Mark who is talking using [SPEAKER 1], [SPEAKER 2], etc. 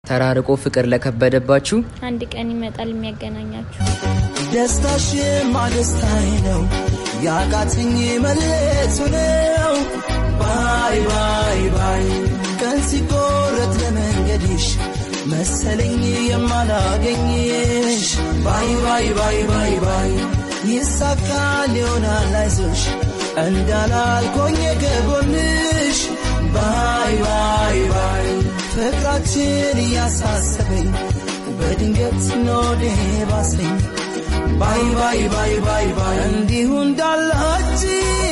[SPEAKER 1] ተራርቆ ፍቅር ለከበደባችሁ
[SPEAKER 2] አንድ ቀን ይመጣል የሚያገናኛችሁ
[SPEAKER 3] ደስታሽ ማደስታዬ ነው ያቃተኝ መለየቱ ነው ባይ ባይ ባይ ቀን ሲቆረጥ ለመንገድሽ መሰለኝ የማላገኝሽ ባይ ባይ ባይ ባይ ባይ ይሳካል ይሆናል አይዞሽ እንዳላልኩኝ ከጎንሽ ባይ ባይ ባይ ፍቅራችን ያሳሰበኝ በድንገት ነው ደባሰኝ ባይ ባይ ባይ ባይ ባይ እንዲሁ እንዳላችሁ